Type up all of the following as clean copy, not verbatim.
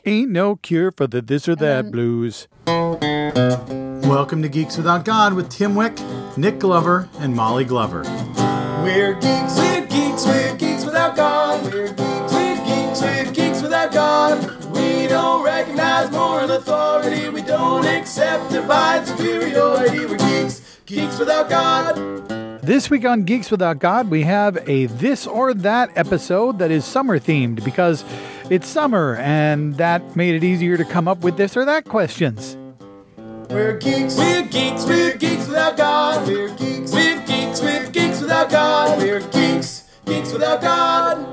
Ain't no cure for the this or that blues. Welcome to Geeks Without God with Tim Wick, Nick Glover, and Molly Glover. We're geeks without God. We're geeks without God. We don't recognize moral authority. We don't accept divine superiority. We're geeks without God. This week on Geeks Without God, we have a this or that episode that is summer themed because it's summer and that made it easier to come up with this or that questions. We're geeks without God. We're geeks without God. We're geeks without God.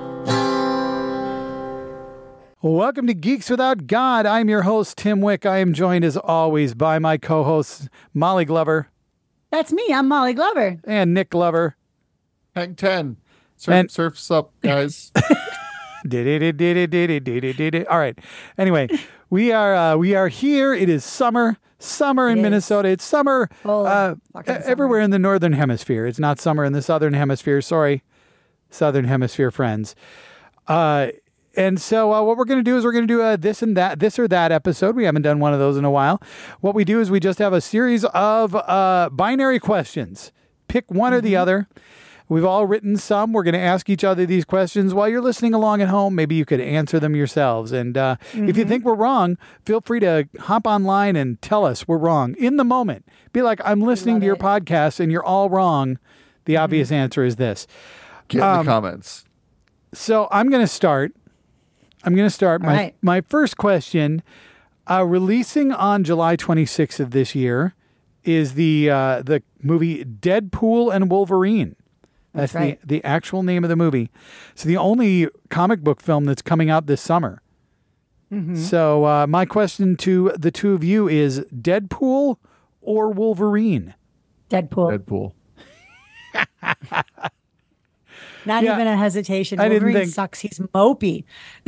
Welcome to Geeks Without God. I'm your host, Tim Wick. I am joined as always by my co-hosts, Molly Glover. That's me. I'm Molly Glover. And Nick Glover. Hank 10. Surf's up, guys. All right. Anyway, we are here. It is summer in Minnesota. It's summer everywhere in the northern hemisphere. It's not summer in the southern hemisphere. Sorry, southern hemisphere friends. And so what we're going to do is we're going to do this or that episode. We haven't done one of those in a while. What we do is we just have a series of binary questions. Pick one or the other. We've all written some. We're going to ask each other these questions while you're listening along at home. Maybe you could answer them yourselves. And if you think we're wrong, feel free to hop online and tell us we're wrong in the moment. Be like, I'm listening to your podcast and you're all wrong. The obvious answer is this. Get in the comments. So I'm going to start. My first question, releasing on July 26th of this year, is the movie Deadpool and Wolverine. That's right. the actual name of the movie. It's the only comic book film that's coming out this summer. Mm-hmm. So my question to the two of you is Deadpool or Wolverine? Deadpool. Not even a hesitation. Wolverine sucks. He's mopey.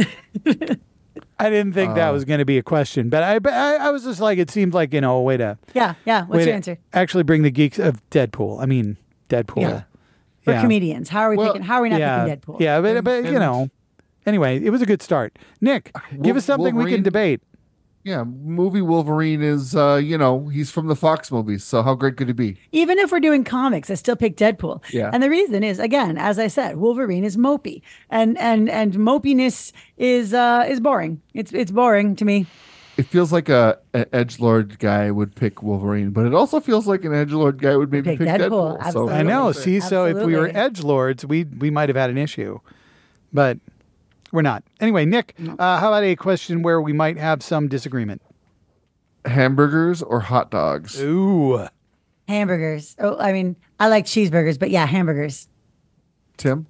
I didn't think that was going to be a question, but I was just like, it seemed like, a way to... Yeah. What's your answer? Actually bring the geeks of Deadpool. I mean, Deadpool. Yeah. We're comedians. How are we picking? How are we not picking Deadpool? Yeah, but anyway, it was a good start. Nick, give us something we can debate. Yeah, movie Wolverine is, he's from the Fox movies, so how great could he be? Even if we're doing comics, I still pick Deadpool. Yeah. And the reason is, again, as I said, Wolverine is mopey, and mopiness is boring. It's boring to me. It feels like an edgelord guy would pick Wolverine, but it also feels like an edgelord guy would maybe pick Deadpool. So I know. See, so if we were edgelords, we might have had an issue, but we're not. Anyway, Nick, how about a question where we might have some disagreement? Hamburgers or hot dogs? Ooh. Hamburgers. Oh, I mean, I like cheeseburgers, but yeah, hamburgers. Tim?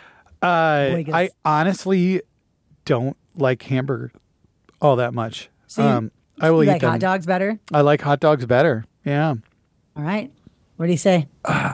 I honestly don't like hamburgers all that much. So I will eat like them. hot dogs better? I like hot dogs better. Yeah. All right. What do you say? I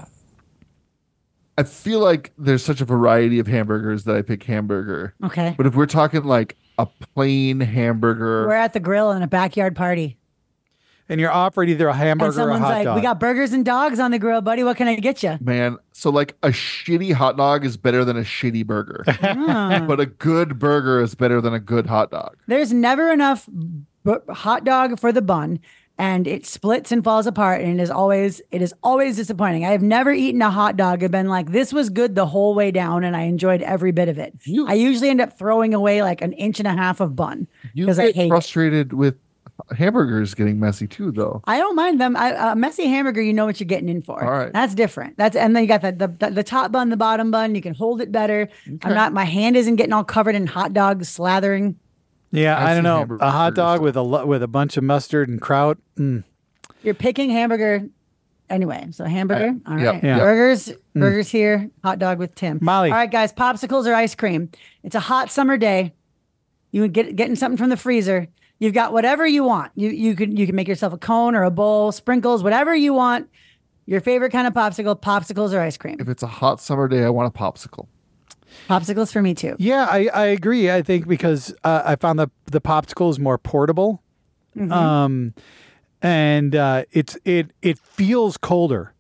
feel like there's such a variety of hamburgers that I pick hamburger. Okay. But if we're talking like a plain hamburger. We're at the grill in a backyard party. And you're offered either a hamburger or a hot dog. We got burgers and dogs on the grill, buddy. What can I get you? Man, so like a shitty hot dog is better than a shitty burger. But a good burger is better than a good hot dog. There's never enough hot dog for the bun, and it splits and falls apart, and it is always disappointing. I have never eaten a hot dog and been like, this was good the whole way down, and I enjoyed every bit of it. I usually end up throwing away like an inch and a half of bun because I hate frustrated with hamburgers getting messy too, though. I don't mind them. A messy hamburger, you know what you're getting in for. All right. That's different. And then you got the top bun, the bottom bun. You can hold it better. Okay. My hand isn't getting all covered in hot dogs slathering. Yeah, I don't know. A hot dog with a bunch of mustard and kraut. You're picking hamburger anyway. So hamburger. All right. Yeah. Burgers here. Hot dog with Tim. Molly. All right, guys. Popsicles or ice cream. It's a hot summer day. You getting something from the freezer. You've got whatever you want. You can make yourself a cone or a bowl, sprinkles, whatever you want. Your favorite kind of popsicles or ice cream. If it's a hot summer day, I want a popsicle. Popsicles for me too. Yeah, I agree. I think because I found the popsicle is more portable, and it feels colder.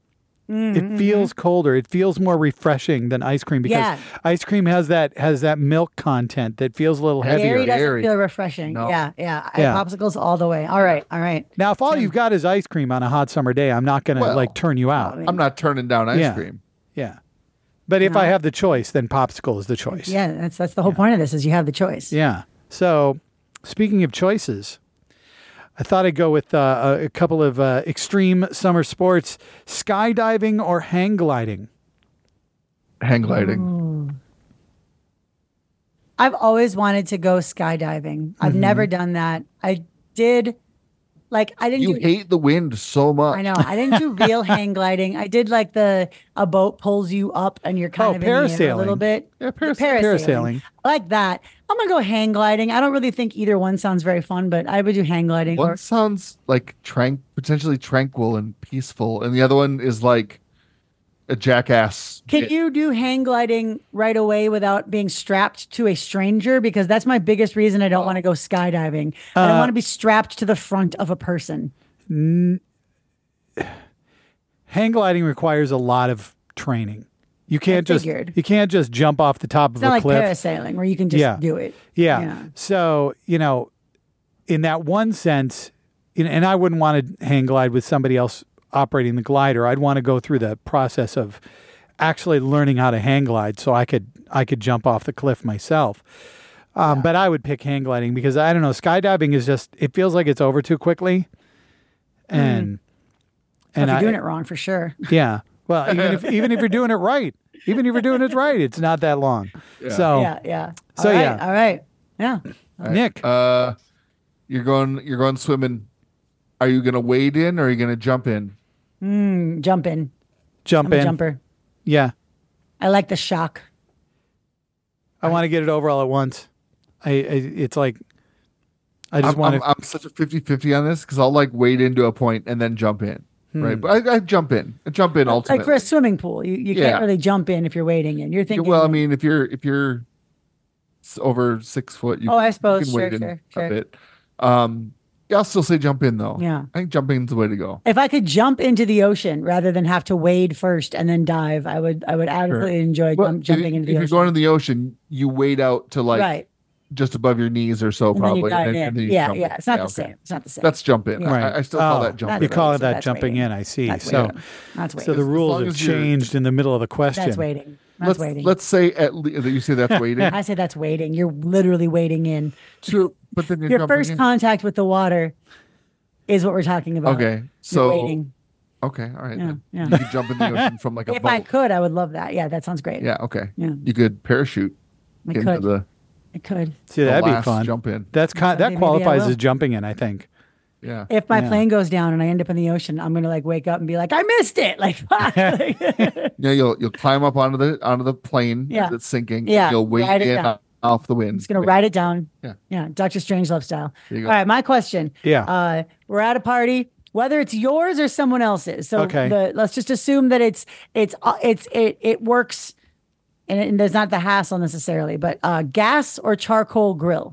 It feels colder. It feels more refreshing than ice cream because ice cream has that milk content that feels a little heavier. Dairy doesn't feel refreshing. No. Yeah. Popsicles all the way. All right. Now, if all you've got is ice cream on a hot summer day, I'm not going to turn you out. I'm not turning down ice cream. Yeah. But if I have the choice, then popsicle is the choice. Yeah, that's the whole point of this is you have the choice. Yeah. So, speaking of choices, I thought I'd go with a couple of extreme summer sports: skydiving or hang gliding. Hang gliding. Ooh. I've always wanted to go skydiving. I've never done that. I did. I didn't. You hate the wind so much. I know. I didn't do real hang gliding. I did a boat pulls you up and you're kind of in the air a little bit. Yeah, parasailing. I like that. I'm gonna go hang gliding. I don't really think either one sounds very fun, but I would do hang gliding. One sounds like potentially tranquil and peaceful, and the other one is like a jackass. Can you do hang gliding right away without being strapped to a stranger? Because that's my biggest reason I don't want to go skydiving. I don't want to be strapped to the front of a person. Hang gliding requires a lot of training. You can't just jump off the top of a cliff. It's not like parasailing where you can just do it. Yeah. So, in that one sense, and I wouldn't want to hang glide with somebody else operating the glider. I'd want to go through the process of actually learning how to hang glide so I could jump off the cliff myself. But I would pick hang gliding because I don't know, skydiving is just, it feels like it's over too quickly. And if you're doing it wrong, for sure. Yeah. Well, even if you're doing it right, it's not that long. Yeah. So yeah. So all right. Yeah. Nick, you're going swimming. Are you going to wade in or are you going to jump in? Jump in. Jump I'm in. A jumper. Yeah. I like the shock. I want to get it over all at once. It's like I just want to. I'm such a 50-50 on this because I'll wade into a point and then jump in. Right, but I jump in. I jump in ultimately. Like for a swimming pool, you can't really jump in if you're wading in. You're thinking. Well, I mean, if you're over 6 foot, I suppose you can wade in sure. a bit. I'll still say jump in though. Yeah, I think jumping's the way to go. If I could jump into the ocean rather than have to wade first and then dive, I would absolutely enjoy jumping into the ocean. If you're going to the ocean, you wade out to just above your knees or so, probably. And then you jump in. It's not the same. It's not the same. That's jump in. Right. I still call that jumping. You call it that jumping in. I see. That's so the rules have changed in the middle of the question. That's waiting. Let's say you say that's waiting. I say that's waiting. You're literally wading in. True, but then your first contact with the water is what we're talking about. Okay, so you're waiting. Okay, all right. Yeah. You could jump in the ocean from a boat. If I could, I would love that. Yeah, that sounds great. Yeah. Okay. Yeah. You could parachute into the. I could. See, that'd be fun. Jump in. That qualifies as jumping in, I think. Yeah. If my plane goes down and I end up in the ocean, I'm gonna wake up and be like, I missed it. Yeah, you'll climb up onto the plane that's sinking. Yeah. You'll wade in off the wind. I'm just gonna ride it down. Yeah. Yeah. Dr. Strangelove style. There you go. All right, my question. Yeah. We're at a party, whether it's yours or someone else's. So let's just assume that it works. And there's not the hassle necessarily, but gas or charcoal grill?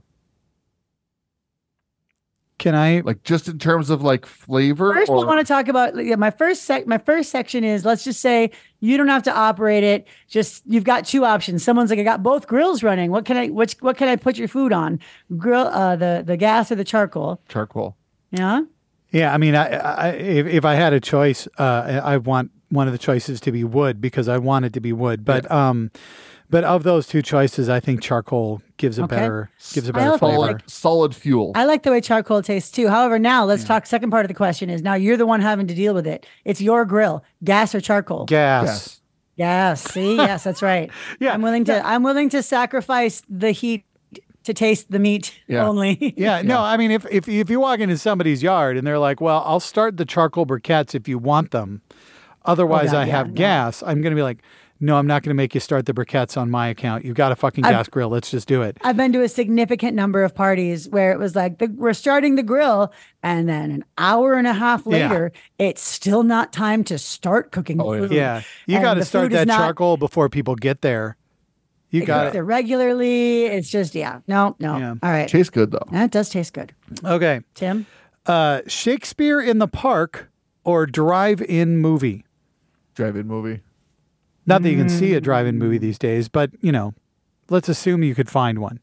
Can I just in terms of flavor? First, I want to talk about my first section is, let's just say you don't have to operate it. Just you've got two options. Someone's like, I got both grills running. What can I put your food on? Grill the gas or the charcoal? Charcoal. Yeah. Yeah, I mean, if I had a choice, I want one of the choices to be wood because I want it to be wood. But of those two choices, I think charcoal gives a better flavor. Solid fuel. I like the way charcoal tastes too. However, now let's talk. Second part of the question is, now you're the one having to deal with it. It's your grill, gas or charcoal? Gas. See, yes, that's right. Yeah, I'm willing to sacrifice the heat to taste the meat only. Yeah, no, I mean, if you walk into somebody's yard and they're like, well, I'll start the charcoal briquettes if you want them. Otherwise, I have gas. I'm going to be like, no, I'm not going to make you start the briquettes on my account. You've got a fucking gas grill. Let's just do it. I've been to a significant number of parties where it was like, we're starting the grill, and then an hour and a half later, it's still not time to start cooking food. Yeah, you got to start that charcoal before people get there. You got it there regularly. It's just no. Yeah. All right, tastes good though. That does taste good. Okay, Tim. Shakespeare in the Park or drive-in movie? drive-in movie. Not that you can see a drive-in movie these days, but, let's assume you could find one.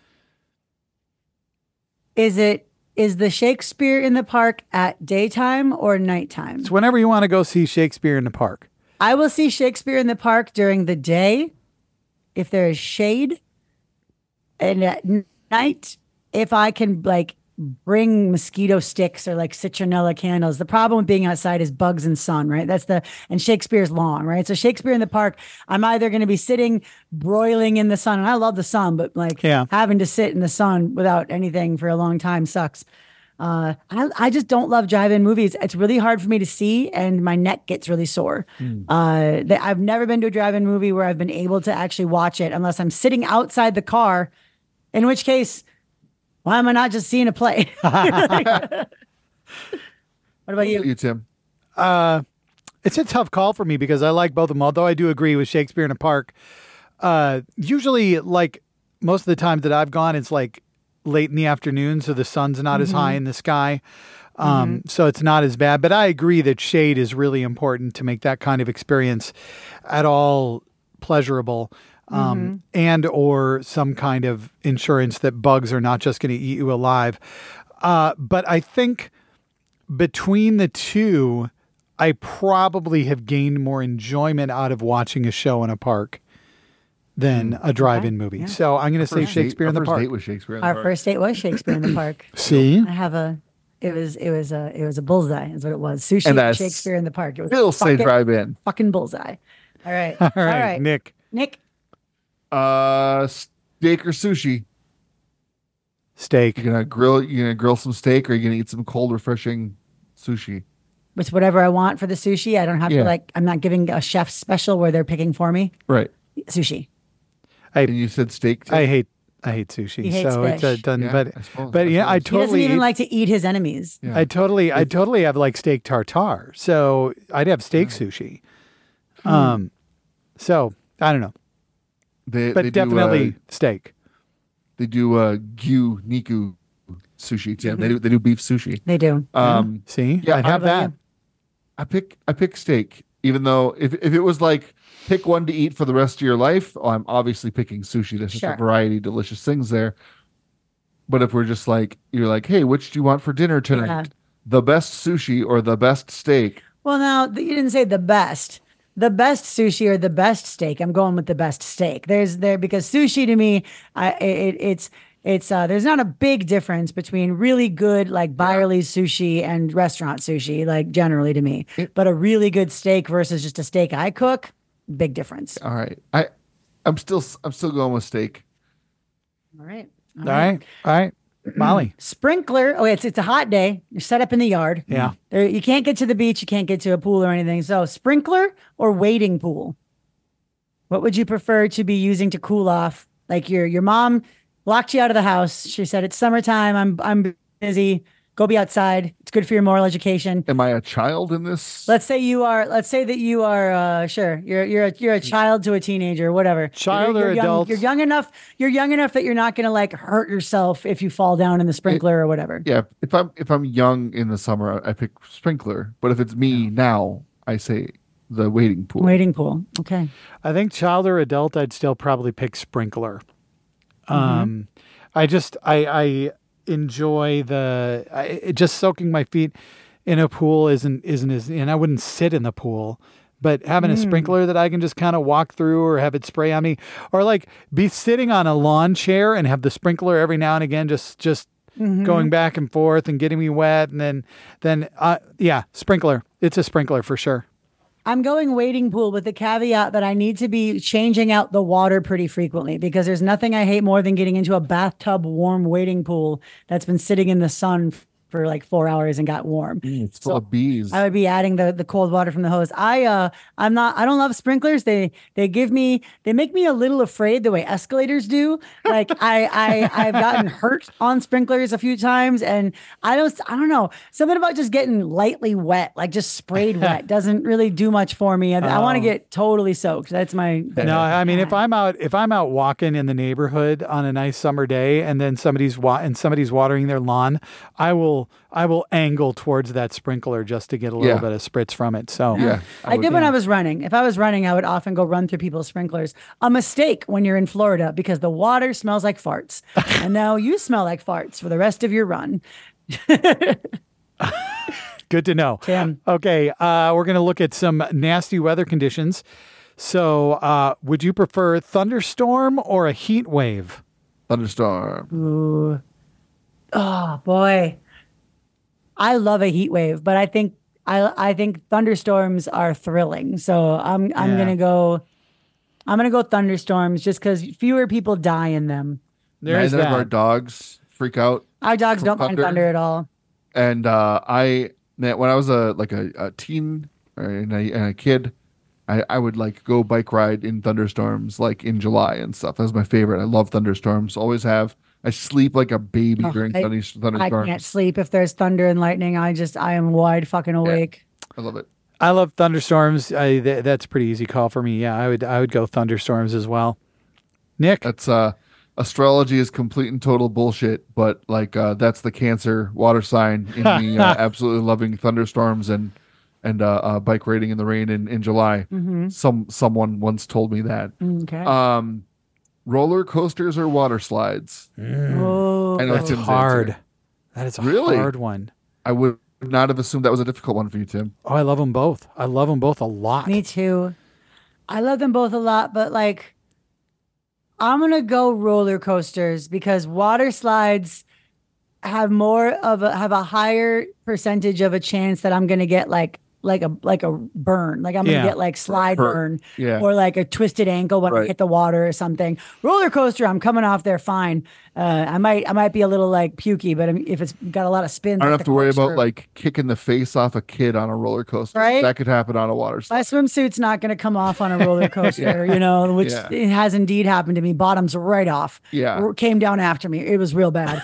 Is the Shakespeare in the Park at daytime or nighttime? It's whenever you want to go see Shakespeare in the Park. I will see Shakespeare in the Park during the day if there is shade, and at night if I can bring mosquito sticks or citronella candles. The problem with being outside is bugs and sun, right? And Shakespeare's long, right? So Shakespeare in the Park, I'm either going to be sitting broiling in the sun, and I love the sun, but having to sit in the sun without anything for a long time sucks. I just don't love drive-in movies. It's really hard for me to see, and my neck gets really sore. I've never been to a drive-in movie where I've been able to actually watch it unless I'm sitting outside the car, in which case, why am I not just seeing a play? What about you? You, Tim? It's a tough call for me because I like both of them, although I do agree with Shakespeare in the Park. Usually, most of the times that I've gone, it's late in the afternoon, so the sun's not as high in the sky. So it's not as bad. But I agree that shade is really important to make that kind of experience at all pleasurable. And or some kind of insurance that bugs are not just going to eat you alive. But I think between the two, I probably have gained more enjoyment out of watching a show in a park than a drive-in movie. Yeah. So I'm going to say Shakespeare in the Park. Our first date was Shakespeare in the Park. See? I have it was a bullseye is what it was. Sushi and Shakespeare in the Park. It was still say drive-in. Fucking bullseye. All right. All right. Nick. Steak or sushi? Steak. You're gonna grill some steak, or you're gonna eat some cold, refreshing sushi? It's whatever I want for the sushi. I don't have to I'm not giving a chef special where they're picking for me. Right. Sushi. And you said steak too? I hate sushi. He hates so fish. It's done. Yeah, but I totally. He doesn't even like to eat his enemies. Yeah. I totally have steak tartare. So I'd have steak sushi. So I don't know. They definitely steak. They do gyu niku sushi, Tim. They do beef sushi. They do. See, yeah, I'd have that. I pick steak, even though if it was pick one to eat for the rest of your life, I'm obviously picking sushi. There's just a variety of delicious things there. But if we're just you're hey, which do you want for dinner tonight? Yeah. The best sushi or the best steak? Well, now you didn't say the best. The best sushi or the best steak. I'm going with the best steak. Because sushi to me, it's there's not a big difference between really good Byerly's sushi and restaurant sushi, generally to me. But a really good steak versus just a steak I cook, big difference. All right. I'm still going with steak. All right. All right. Molly. Sprinkler. Oh, it's a hot day. You're set up in the yard. Yeah. You can't get to the beach. You can't get to a pool or anything. So sprinkler or wading pool? What would you prefer to be using to cool off? Your mom locked you out of the house. She said, it's summertime. I'm busy. Go be outside. It's good for your moral education. Am I a child in this? Let's say that you are. Sure, you're a child to a teenager, whatever. Child or adult. You're young enough. You're young enough that you're not going to hurt yourself if you fall down in the sprinkler or whatever. Yeah, if I'm young in the summer, I pick sprinkler. But if it's me now, I say the wading pool. Wading pool. Okay. I think child or adult, I'd still probably pick sprinkler. I enjoy just soaking my feet in a pool isn't as, and I wouldn't sit in the pool, but having a sprinkler that I can just kind of walk through or have it spray on me, or be sitting on a lawn chair and have the sprinkler every now and again just going back and forth and getting me wet, and then sprinkler. It's a sprinkler for sure. I'm going wading pool with the caveat that I need to be changing out the water pretty frequently, because there's nothing I hate more than getting into a bathtub warm wading pool that's been sitting in the sun for 4 hours and got warm. It's full of bees. I would be adding the cold water from the hose. I don't love sprinklers. They make me a little afraid the way escalators do. I've gotten hurt on sprinklers a few times, and I don't know. Something about just getting lightly wet, just sprayed wet, doesn't really do much for me. I want to get totally soaked. That's my. No, I mean, if I'm out walking in the neighborhood on a nice summer day, and then somebody's watering their lawn, I will will angle towards that sprinkler just to get a little bit of spritz from it. So Yeah. I did when I was running. If I was running, I would often go run through people's sprinklers. A mistake when you're in Florida because the water smells like farts. And now you smell like farts for the rest of your run. Good to know. Tim. Okay, we're going to look at some nasty weather conditions. So would you prefer thunderstorm or a heat wave? Thunderstorm. Ooh. Oh boy. I love a heat wave, but I think thunderstorms are thrilling. So I'm gonna go thunderstorms just because fewer people die in them. There's Neither that. of our dogs freak out. Our dogs For don't mind thunder at all. And when I was a teen and a kid, I would like go bike ride in thunderstorms like in July and stuff. That was my favorite. I love thunderstorms. Always have. I sleep like a baby during thunderstorms. I can't sleep if there's thunder and lightning. I am wide fucking awake. I love it. I love thunderstorms. That's a pretty easy call for me. Yeah, I would go thunderstorms as well. Nick? That's astrology is complete and total bullshit, but like that's the Cancer water sign in me absolutely loving thunderstorms and bike riding in the rain in July. Mm-hmm. Someone once told me that. Okay. Roller coasters or water slides? Oh, I know That's Tim's hard. answer. That is a Really? hard one. I would not have assumed that was a difficult one for you, Tim. Oh, I love them both. I love them both a lot. me too. I love them both a lot, but like, I'm gonna go roller coasters because water slides have a higher percentage of a chance that I'm gonna get like a burn, like I'm gonna get like slide burn, or like a twisted ankle when I hit the water or something. Roller coaster, I'm coming off there fine. I might be a little like pukey, but if it's got a lot of spin, I don't have to worry about like kicking the face off a kid on a roller coaster. Right? That could happen on a water slide. My swimsuit's not going to come off on a roller coaster, which it has indeed happened to me. Bottoms right off. Yeah. Came down after me. It was real bad.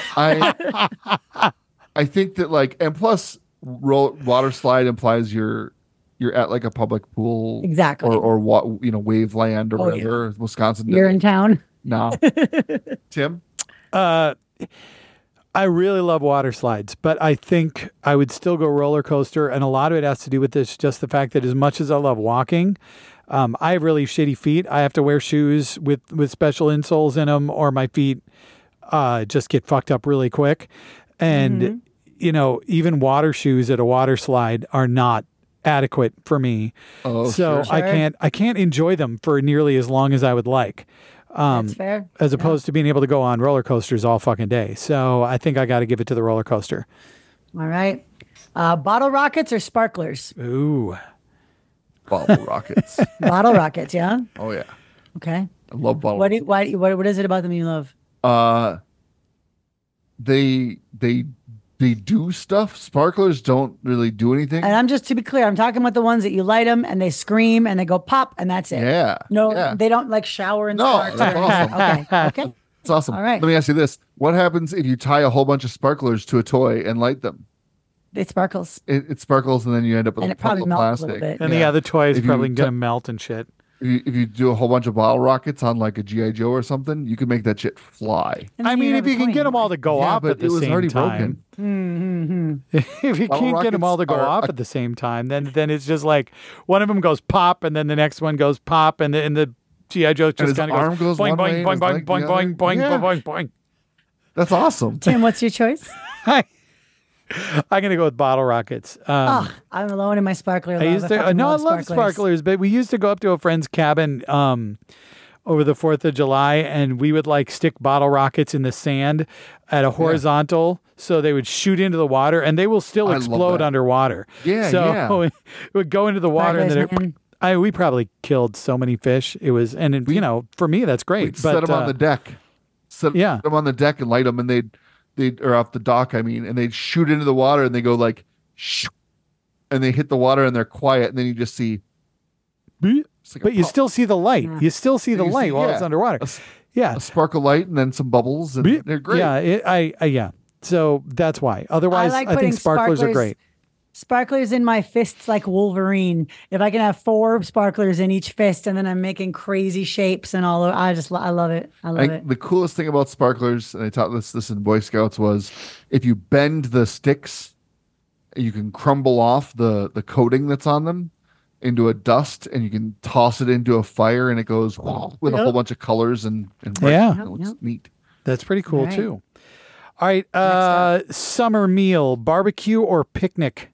I think that like, and plus water slide implies you're at like a public pool. Exactly. Or wave land or whatever. Wisconsin. You're in town. No. Tim? I really love water slides, but I think I would still go roller coaster. And a lot of it has to do with just the fact that as much as I love walking, I have really shitty feet. I have to wear shoes with special insoles in them, or my feet just get fucked up really quick. And, even water shoes at a water slide are not adequate for me. Oh, so sure. I can't enjoy them for nearly as long as I would like. That's fair. As opposed to being able to go on roller coasters all fucking day. So I think I got to give it to the roller coaster. All right. Bottle rockets or sparklers? Ooh. Bottle rockets. Bottle rockets, yeah? Oh, yeah. Okay. I love bottle What is it about them you love? They do stuff. Sparklers don't really do anything. And I'm just to be clear, I'm talking about the ones that you light them and they scream and they go pop and that's it. Yeah. No, they don't like shower and No, sparks. that's awesome. Okay. It's awesome. All right. Let me ask you this. What happens if you tie a whole bunch of sparklers to a toy and light them? It sparkles. It sparkles and then you end up with And a it probably puddle of melts a plastic. little bit. And the other toy is If you probably t- going to melt and shit. If you do a whole bunch of bottle rockets on like a G.I. Joe or something, you can make that shit fly. And I then mean, have if you a can coin. get them all to go Yeah, off but at the it was same already time. If you Bottle can't get them all to rockets go are off a- at the same time, then it's just like one of them goes pop and then the next one goes pop and the G.I. Joe just his kind of arm goes goes boing, one way boing, and boing, his boing, leg boing, the other. boing, boing, Yeah. boing, boing. That's awesome. Tim, what's your choice? I'm going to go with bottle rockets. I'm alone in my sparkler. I used to, I love sparklers, but we used to go up to a friend's cabin over the 4th of July, and we would like stick bottle rockets in the sand at a horizontal, so they would shoot into the water, and they will still I love explode that. underwater. Yeah, so yeah. it would go into the water, and then we probably killed so many fish. It was, and it, for me, that's great. We'd But set them on the deck. Set yeah. them on the deck and light them, and they'd or off the dock, and they'd shoot into the water, and they go like, shoo, and they hit the water, and they're quiet, and then you just see. It's like a but you pop. still see the light. Yeah. You still see the You see- light while yeah. it's underwater. Yeah. a sparkle light, and then some bubbles, and they're great. Yeah, yeah. So that's why. Otherwise, like I think putting sparklers are great. Sparklers in my fists like Wolverine. If I can have 4 sparklers in each fist, and then I'm making crazy shapes and all of, I love it. I love it. The coolest thing about sparklers, and I taught this in Boy Scouts, was if you bend the sticks, you can crumble off the coating that's on them into a dust, and you can toss it into a fire, and it goes with a whole bunch of colors and Yeah. it looks neat. That's pretty cool too. All right, summer meal, barbecue or picnic?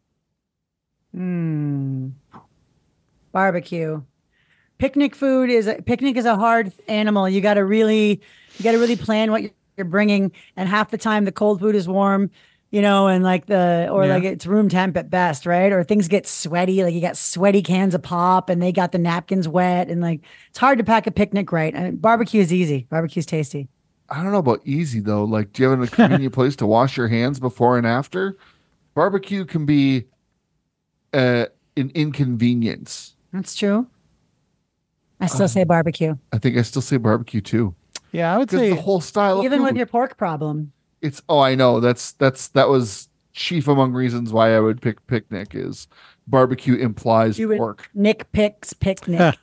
Barbecue. Picnic is a hard animal. You got to really plan what you're bringing, and half the time the cold food is warm, and like it's room temp at best, right? Or things get sweaty, like you got sweaty cans of pop and they got the napkins wet, and like it's hard to pack a picnic right. I mean, barbecue is easy. Barbecue's tasty. I don't know about easy though. Like, do you have a convenient place to wash your hands before and after? Barbecue can be an inconvenience. That's true. I still say barbecue. I think I still say barbecue too. Yeah, I would say the whole style even of food. with your pork problem. I know that was chief among reasons why I would pick picnic is barbecue implies pork. Nick picks picnic.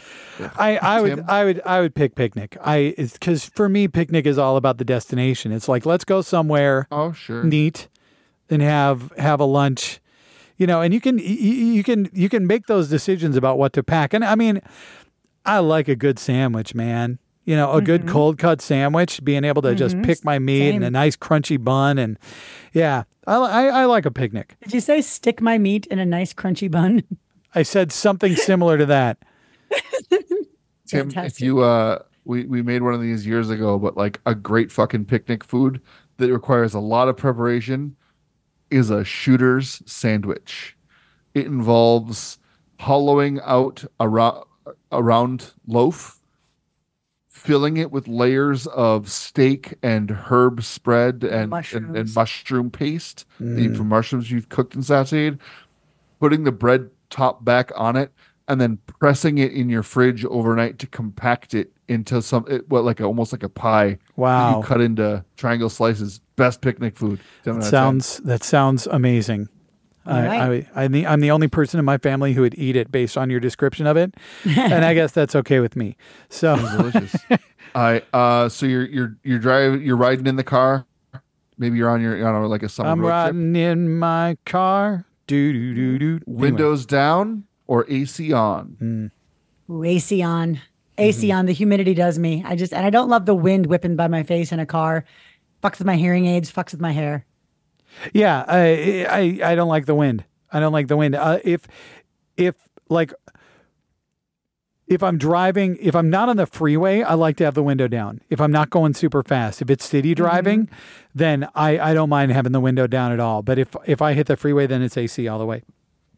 I would pick picnic. Because for me, picnic is all about the destination. It's like, let's go somewhere neat and have a lunch, and you can make those decisions about what to pack. And I mean, I like a good sandwich, man. A good cold cut sandwich, being able to just pick my meat and a nice crunchy bun. And yeah, I like a picnic. Did you say stick my meat in a nice crunchy bun? I said something similar to that. Tim, if you we made one of these years ago, but like a great fucking picnic food that requires a lot of preparation is a shooter's sandwich. It involves hollowing out a round loaf, filling it with layers of steak and herb spread and mushroom paste from mushrooms you've cooked and sauteed, putting the bread top back on it, and then pressing it in your fridge overnight to compact it into almost like a pie. Wow! That you cut into triangle slices. Best picnic food. That sounds amazing. Right. I'm the only person in my family who would eat it based on your description of it, and I guess that's okay with me. So delicious. So you're driving, you're riding in the car. Maybe you're on like a summer road trip. I'm riding in my car. Windows down or AC on? Ooh, AC on. AC on. The humidity does me. And I don't love the wind whipping by my face in a car. Fucks with my hearing aids. Fucks with my hair. Yeah, I don't like the wind. I don't like the wind. If I'm driving, if I'm not on the freeway, I like to have the window down. If I'm not going super fast, if it's city driving, then I don't mind having the window down at all. But if I hit the freeway, then it's AC all the way.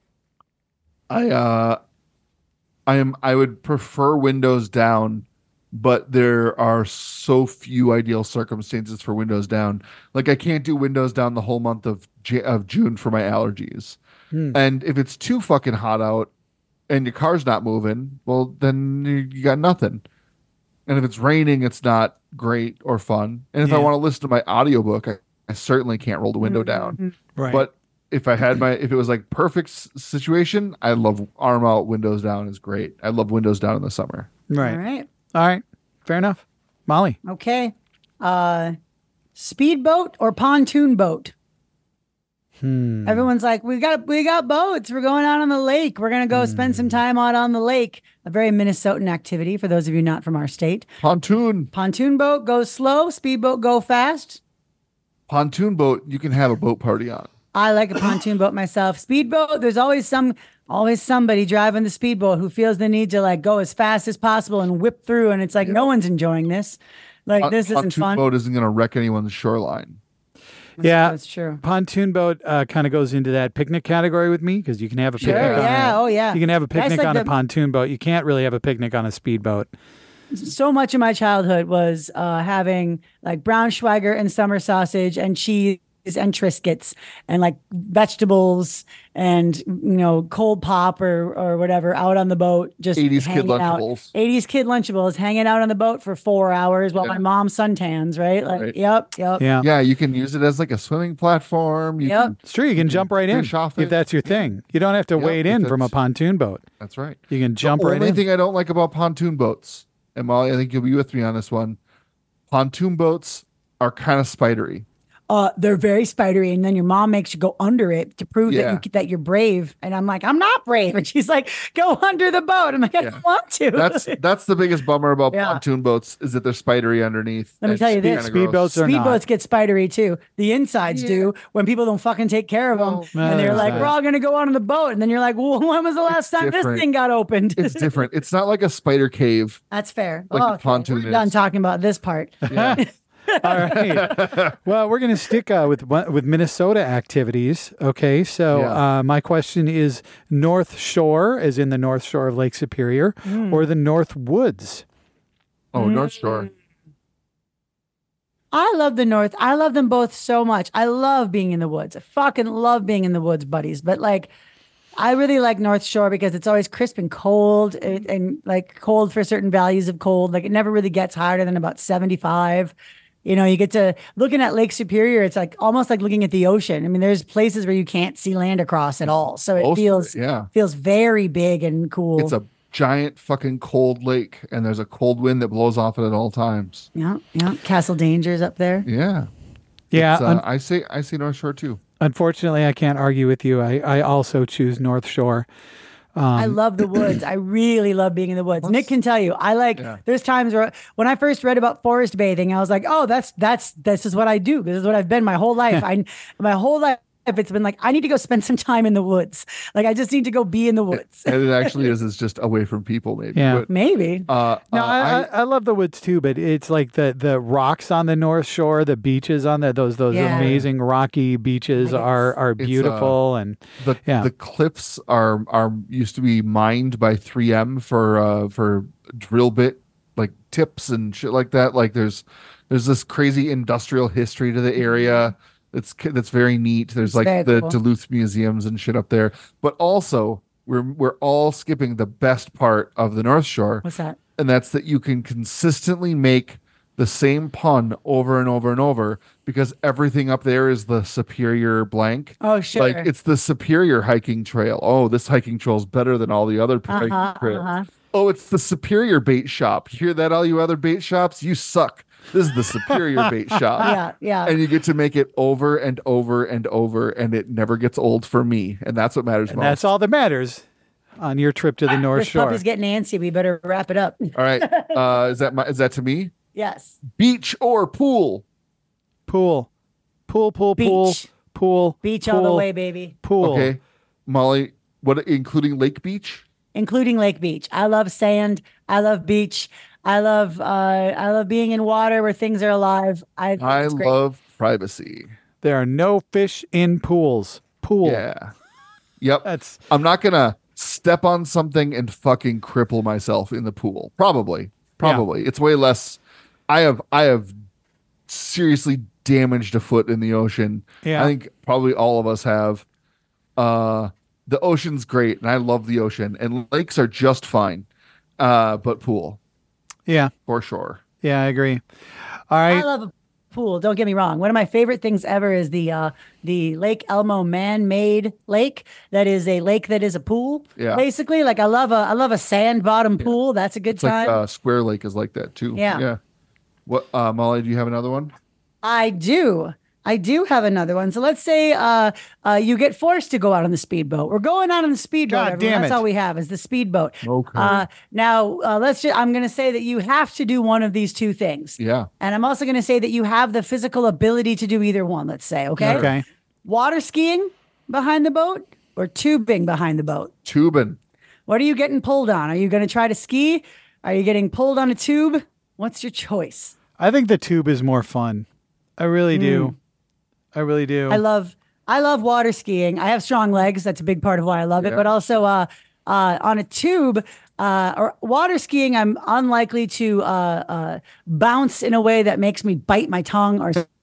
I would prefer windows down, but there are so few ideal circumstances for windows down. Like I can't do windows down the whole month of June for my allergies. And if it's too fucking hot out and your car's not moving, well, then you got nothing. And if it's raining, it's not great or fun. And if I want to listen to my audiobook, I certainly can't roll the window down. Right. But if it was like perfect situation, I love arm out, windows down is great. I love windows down in the summer. Right. All right. Fair enough. Molly. Okay. Speedboat or pontoon boat? Everyone's like, we got boats. We're going out on the lake. We're going to go spend some time out on the lake. A very Minnesotan activity for those of you not from our state. Pontoon boat goes slow. Speedboat go fast. Pontoon boat, you can have a boat party on. I like a pontoon boat myself. Speedboat, there's always somebody driving the speedboat who feels the need to like go as fast as possible and whip through. And it's like, no one's enjoying this. Like this isn't fun. Pontoon boat isn't going to wreck anyone's shoreline. That's true. Pontoon boat kind of goes into that picnic category with me because you can have a picnic. You can have a picnic on a pontoon boat. You can't really have a picnic on a speedboat. So much of my childhood was having like Braunschweiger and summer sausage and cheese and Triscuits and like vegetables and cold pop or whatever out on the boat, just 80s kid hanging out. Lunchables. 80s kid Lunchables hanging out on the boat for 4 hours while my mom suntans, right? Like, Right. yep. Yeah, you can use it as like a swimming platform. It's true. You can jump right in off if it. that's your thing. You don't have to wade in from a pontoon boat. That's right. You can jump the right only in. thing I don't like about pontoon boats, and Molly, I think you'll be with me on this one. Pontoon boats are kind of spidery. They're very spidery, and then your mom makes you go under it to prove that you're brave. And I'm like, I'm not brave. And she's like, go under the boat. I'm like, I don't want to. That's the biggest bummer about pontoon boats is that they're spidery underneath. Let me tell you this: speedboats get spidery too. The insides do when people don't fucking take care of them, and they're like, we're all gonna go on the boat, and then you're like, well, when was the last time this thing got opened? It's different. It's not like a spider cave. That's fair. Like the pontoon we're done talking about this part. Yeah. All right. Well, we're going to stick with Minnesota activities. Okay. So my question is North Shore, as in the North Shore of Lake Superior, or the North Woods? Oh, North Shore. I love the North. I love them both so much. I love being in the woods. I fucking love being in the woods, buddies. But like, I really like North Shore because it's always crisp and cold and like cold for certain values of cold. Like it never really gets hotter than about 75. You get to looking at Lake Superior. It's like almost like looking at the ocean. I mean, there's places where you can't see land across at all. So it feels very big and cool. It's a giant fucking cold lake, and there's a cold wind that blows off it at all times. Yeah. Castle Danger's up there. Yeah. I say North Shore too. Unfortunately, I can't argue with you. I also choose North Shore. I love the woods. I really love being in the woods. Nick can tell you. There's times where when I first read about forest bathing, I was like, oh, this is what I do. This is what I've been my whole life. My whole life it's been like, I need to go spend some time in the woods. Like I just need to go be in the woods. And it actually is just away from people, maybe. Yeah. But, maybe. I love the woods too, but it's like the rocks on the North Shore, the beaches on those amazing rocky beaches are beautiful. And the cliffs are used to be mined by 3M for drill bit like tips and shit like that. Like there's this crazy industrial history to the area. That's very neat. There's like the cool Duluth museums and shit up there. But also we're all skipping the best part of the North Shore. What's that? And that's that you can consistently make the same pun over and over and over because everything up there is the Superior blank. Oh, sure. Like it's the Superior hiking trail. Oh, this hiking trail is better than all the other hiking trails. Oh, it's the Superior bait shop. You hear that, all you other bait shops? You suck. This is the Superior bait shop. Yeah. And you get to make it over and over and over, and it never gets old for me. And that's what matters most. That's all that matters on your trip to the North Shore. This puppy's getting antsy. We better wrap it up. All right. Is that to me? Yes. Beach or pool? Pool. Beach. Pool. Beach all the way, baby. Pool. Okay. Molly, what including Lake Beach? Including Lake Beach. I love sand. I love beach. I love being in water where things are alive. I love privacy. There are no fish in pools. Pool. Yeah. Yep. I'm not gonna step on something and fucking cripple myself in the pool. Probably. Yeah. It's way less. I have seriously damaged a foot in the ocean. Yeah. I think probably all of us have. The ocean's great, and I love the ocean, and lakes are just fine. But pool. Yeah. For sure. Yeah, I agree. All right. I love a pool. Don't get me wrong. One of my favorite things ever is the Lake Elmo man-made lake. That is a lake that is a pool. Yeah. Basically, like I love a sand bottom pool. That's a good time. Like Square Lake is like that too. Yeah. Yeah. What, Molly? Do you have another one? I do have another one. So let's say you get forced to go out on the speedboat. We're going out on the speedboat. God damn it. That's all we have is the speedboat. Okay. Now, I'm going to say that you have to do one of these two things. Yeah. And I'm also going to say that you have the physical ability to do either one, let's say. Okay. Okay. Water skiing behind the boat or tubing behind the boat? Tubing. What are you getting pulled on? Are you going to try to ski? Are you getting pulled on a tube? What's your choice? I think the tube is more fun. I really do. I really do. I love water skiing. I have strong legs. That's a big part of why I love it. But also on a tube or water skiing, I'm unlikely to bounce in a way that makes me bite my tongue or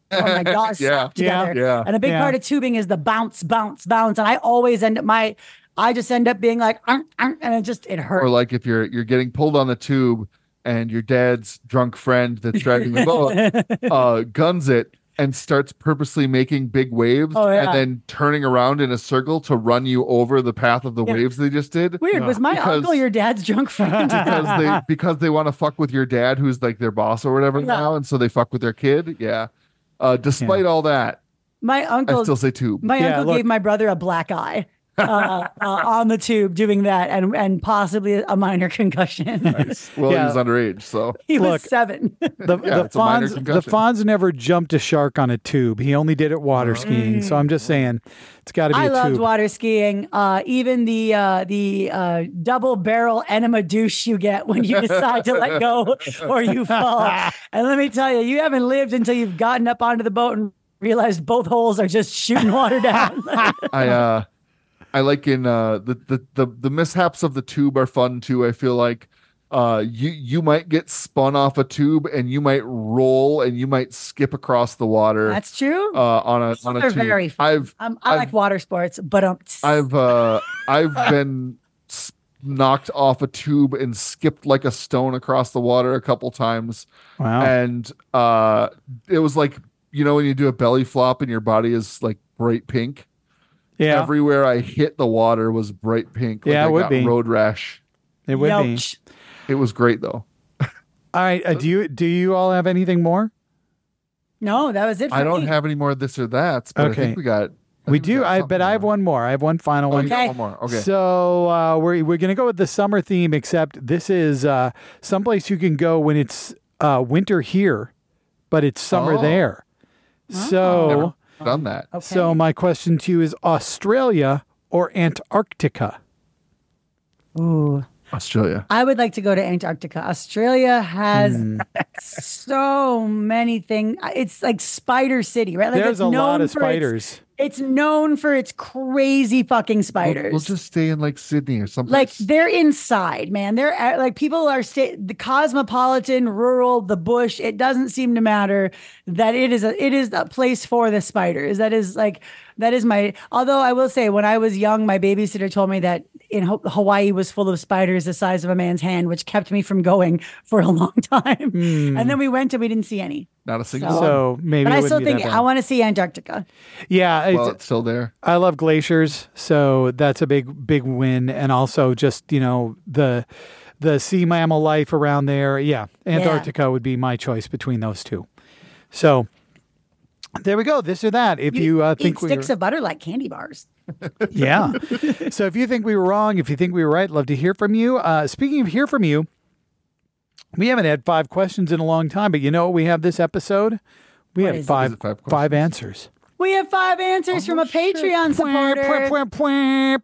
Oh my gosh, Yeah. together. Yeah. And a big part of tubing is the bounce, bounce, bounce. And I always I just end up being like, and it hurts. Or like if you're getting pulled on the tube and your dad's drunk friend that's driving the boat guns it and starts purposely making big waves and then turning around in a circle to run you over the path of the waves they just did. Weird. Was my uncle your dad's drunk friend? because they want to fuck with your dad, who's like their boss or whatever now, and so they fuck with their kid. Yeah. Despite all that, my uncle I still say tube. My uncle gave my brother a black eye. On the tube doing that and possibly a minor concussion. Nice. Well, he was underage, so he was 7. The Fonz never jumped a shark on a tube. He only did it water skiing. So I'm just saying, it's got to be a tube. I loved water skiing. Even the double barrel enema douche you get when you decide to let go or you fall. And let me tell you, you haven't lived until you've gotten up onto the boat and realized both holes are just shooting water down. I like in the mishaps of the tube are fun too. I feel like you might get spun off a tube and you might roll and you might skip across the water. That's true. On a tube. Very fun. I like water sports, but I've been knocked off a tube and skipped like a stone across the water a couple times. Wow. And it was like, when you do a belly flop and your body is like bright pink. Yeah. Everywhere I hit the water was bright pink. Like it would be road rash. It would be. It was great though. All right. Do you all have anything more? No, that was it. I don't have any more of this or that. But okay. I think we got. I have one more. I have one final one. Okay. One more. Okay. So we're going to go with the summer theme, except this is someplace you can go when it's winter here, but it's summer there. So. Done that. Okay. So my question to you is Australia or Antarctica? Ooh. Australia. I would like to go to Antarctica. Australia has so many things. It's like Spider City, right? Like There's a lot of spiders. It's known for its crazy fucking spiders. We'll just stay in like Sydney or something. Like they're inside, man. They're like people are the cosmopolitan, rural, the bush. It doesn't seem to matter that it is a place for the spiders. That is my. Although I will say, when I was young, my babysitter told me that in Hawaii was full of spiders the size of a man's hand, which kept me from going for a long time. And then we went and we didn't see any. Not a single. So maybe. But I still think I want to see Antarctica. Yeah, it's still there. I love glaciers, so that's a big win, and also just the sea mammal life around there. Yeah, Antarctica would be my choice between those two. So there we go. This or that. If you think eat sticks of butter like candy bars. Yeah. So if you think we were wrong, if you think we were right, love to hear from you. Speaking of hear from you, we haven't had 5 questions in a long time, but you know what we have this episode? We have five answers. We have 5 answers from a Patreon supporter.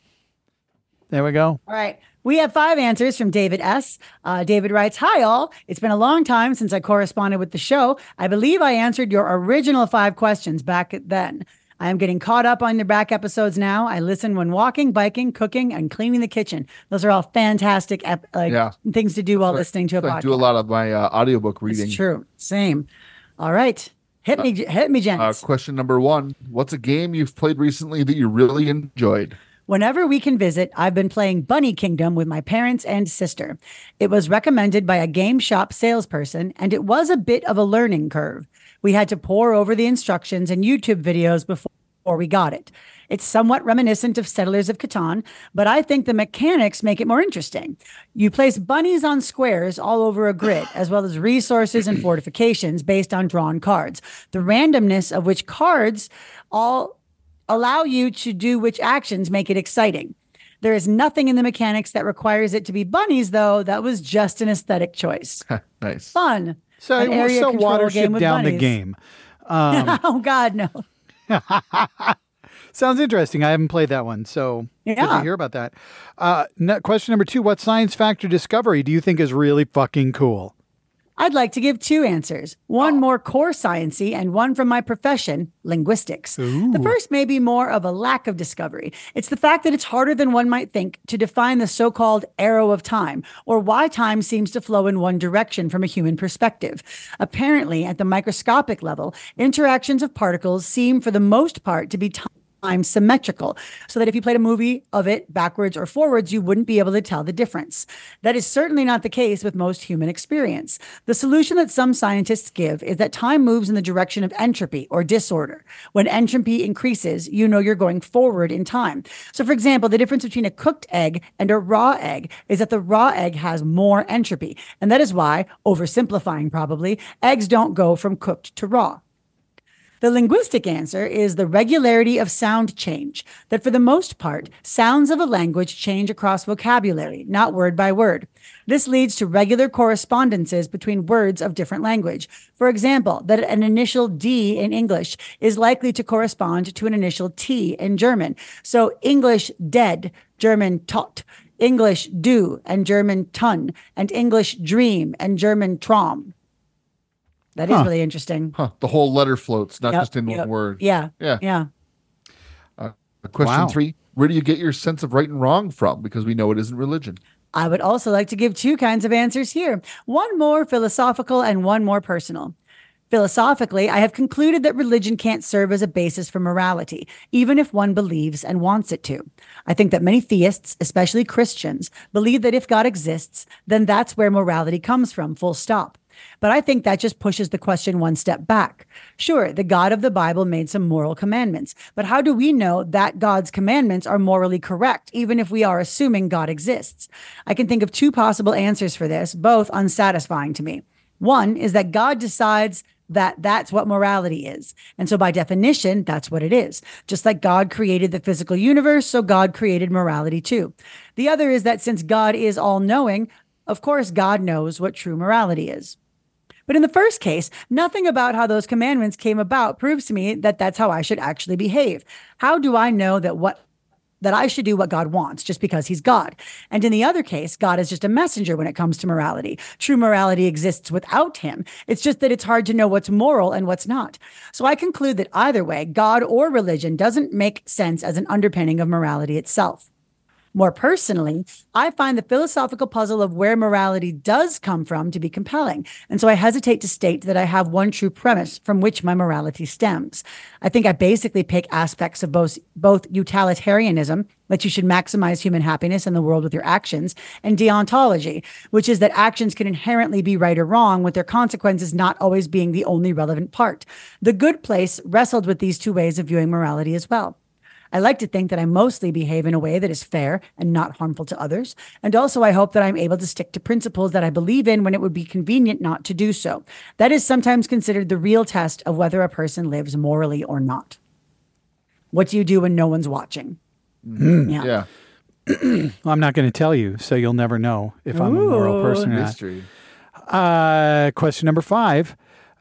There we go. All right. We have 5 answers from David S. David writes, "Hi, all. It's been a long time since I corresponded with the show. I believe I answered your original 5 questions back then. I am getting caught up on your back episodes now. I listen when walking, biking, cooking, and cleaning the kitchen. Those are all fantastic things to do while listening to a podcast. I do a lot of my audiobook reading. It's true. Same. All right. Hit me, gents. Question number 1. What's a game you've played recently that you really enjoyed? Whenever we can visit, I've been playing Bunny Kingdom with my parents and sister. It was recommended by a game shop salesperson, and it was a bit of a learning curve. We had to pore over the instructions and YouTube videos before we got it. It's somewhat reminiscent of Settlers of Catan, but I think the mechanics make it more interesting. You place bunnies on squares all over a grid, as well as resources and fortifications based on drawn cards. The randomness of which cards all allow you to do which actions make it exciting. There is nothing in the mechanics that requires it to be bunnies, though. That was just an aesthetic choice. Nice. Fun. So Watership down the game. Oh, God, no. Sounds interesting. I haven't played that one, so good to hear about that. Question number 2, what science fact or discovery do you think is really fucking cool? I'd like to give 2 answers, one more core sciencey and one from my profession, linguistics. Ooh. The first may be more of a lack of discovery. It's the fact that it's harder than one might think to define the so-called arrow of time, or why time seems to flow in one direction from a human perspective. Apparently, at the microscopic level, interactions of particles seem for the most part to be time symmetrical, so that if you played a movie of it backwards or forwards, you wouldn't be able to tell the difference. That is certainly not the case with most human experience. The solution that some scientists give is that time moves in the direction of entropy or disorder. When entropy increases, you know you're going forward in time. So, for example, the difference between a cooked egg and a raw egg is that the raw egg has more entropy. And that is why, oversimplifying probably, eggs don't go from cooked to raw. The linguistic answer is the regularity of sound change, that for the most part, sounds of a language change across vocabulary, not word by word. This leads to regular correspondences between words of different language. For example, that an initial D in English is likely to correspond to an initial T in German. So English dead, German tot, English do, and German tun, and English dream, and German Traum. That is really interesting. The whole letter floats, not just in one word. Yeah. Question 3. Where do you get your sense of right and wrong from? Because we know it isn't religion. I would also like to give 2 kinds of answers here. One more philosophical and one more personal. Philosophically, I have concluded that religion can't serve as a basis for morality, even if one believes and wants it to. I think that many theists, especially Christians, believe that if God exists, then that's where morality comes from, full stop. But I think that just pushes the question one step back. Sure, the God of the Bible made some moral commandments, but how do we know that God's commandments are morally correct, even if we are assuming God exists? I can think of 2 possible answers for this, both unsatisfying to me. One is that God decides that that's what morality is. And so by definition, that's what it is. Just like God created the physical universe, so God created morality too. The other is that since God is all-knowing, of course, God knows what true morality is. But in the first case, nothing about how those commandments came about proves to me that that's how I should actually behave. How do I know that I should do what God wants just because he's God? And in the other case, God is just a messenger when it comes to morality. True morality exists without him. It's just that it's hard to know what's moral and what's not. So I conclude that either way, God or religion doesn't make sense as an underpinning of morality itself. More personally, I find the philosophical puzzle of where morality does come from to be compelling. And so I hesitate to state that I have one true premise from which my morality stems. I think I basically pick aspects of both utilitarianism, that you should maximize human happiness in the world with your actions, and deontology, which is that actions can inherently be right or wrong, with their consequences not always being the only relevant part. The Good Place wrestled with these 2 ways of viewing morality as well. I like to think that I mostly behave in a way that is fair and not harmful to others. And also, I hope that I'm able to stick to principles that I believe in when it would be convenient not to do so. That is sometimes considered the real test of whether a person lives morally or not. What do you do when no one's watching? Yeah. Well, I'm not going to tell you, so you'll never know if I'm a moral person or Mystery. not. Question number 5.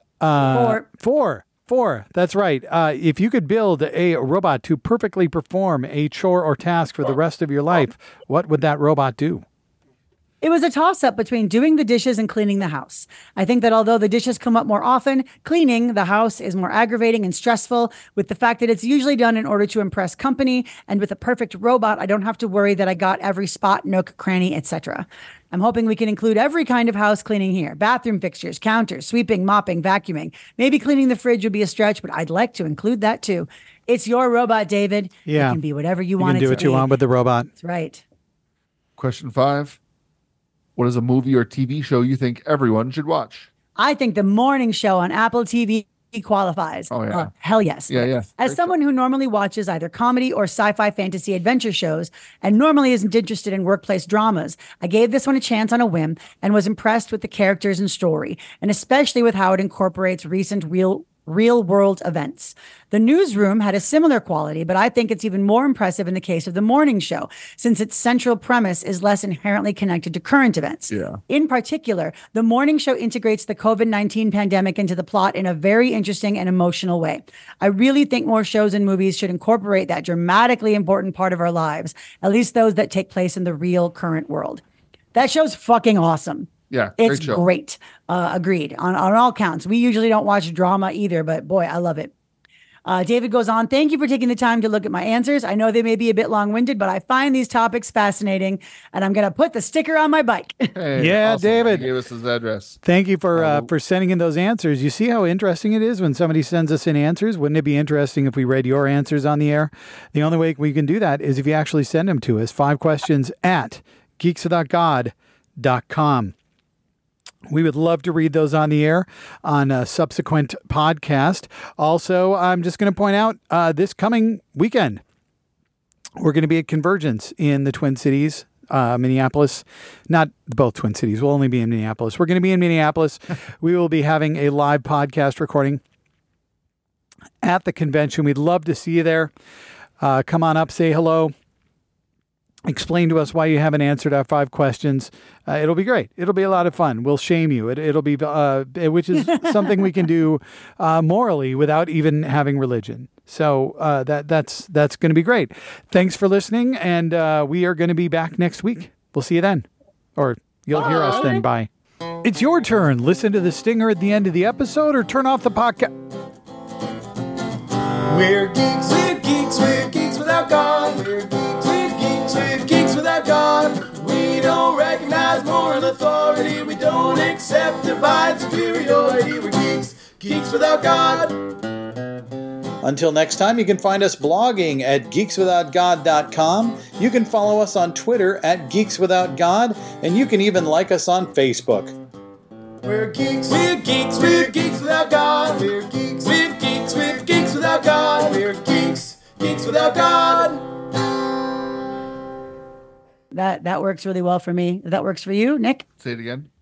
4. That's right. If you could build a robot to perfectly perform a chore or task for the rest of your life, what would that robot do? It was a toss-up between doing the dishes and cleaning the house. I think that although the dishes come up more often, cleaning the house is more aggravating and stressful, with the fact that it's usually done in order to impress company, and with a perfect robot, I don't have to worry that I got every spot, nook, cranny, etc. I'm hoping we can include every kind of house cleaning here. Bathroom fixtures, counters, sweeping, mopping, vacuuming. Maybe cleaning the fridge would be a stretch, but I'd like to include that too. It's your robot, David. Yeah. It can be whatever you want it to be. You can do what you want with the robot. That's right. Question 5. What is a movie or TV show you think everyone should watch? I think the morning show on Apple TV qualifies. Oh, yeah. Hell yes. Yeah. As someone who normally watches either comedy or sci-fi fantasy adventure shows and normally isn't interested in workplace dramas, I gave this one a chance on a whim and was impressed with the characters and story, and especially with how it incorporates recent real-world events. The Newsroom had a similar quality, but I think it's even more impressive in the case of The Morning Show, since its central premise is less inherently connected to current events. Yeah. In particular, The Morning Show integrates the COVID-19 pandemic into the plot in a very interesting and emotional way. I really think more shows and movies should incorporate that dramatically important part of our lives, at least those that take place in the real current world. That show's fucking awesome. Yeah, it's great. Agreed on all counts. We usually don't watch drama either, but boy, I love it. David goes on, thank you for taking the time to look at my answers. I know they may be a bit long-winded, but I find these topics fascinating, and I'm going to put the sticker on my bike. Hey, yeah, awesome. David. He gave us his address. Thank you for sending in those answers. You see how interesting it is when somebody sends us in answers? Wouldn't it be interesting if we read your answers on the air? The only way we can do that is if you actually send them to us. 5 questions at geekswithoutgod.com. We would love to read those on the air on a subsequent podcast. Also, I'm just going to point out this coming weekend, we're going to be at Convergence in the Twin Cities, Minneapolis. Not both Twin Cities. We'll only be in Minneapolis. We're going to be in Minneapolis. We will be having a live podcast recording at the convention. We'd love to see you there. Come on up, say hello. Explain to us why you haven't answered our 5 questions. It'll be great. It'll be a lot of fun. We'll shame you. It'll be, which is something we can do morally without even having religion. So that's going to be great. Thanks for listening, and we are going to be back next week. We'll see you then, or you'll hear us then. Bye. It's your turn. Listen to the stinger at the end of the episode, or turn off the podcast. We're geeks without God. We're geeks without God. We don't recognize moral authority. We don't accept divine superiority. We're geeks without God. Until next time, you can find us blogging at geekswithoutgod.com. You can follow us on Twitter at geekswithoutgod, and you can even like us on Facebook. We're geeks without God. We're geeks without God. We're geeks without God. That works really well for me. That works for you, Nick? Say it again.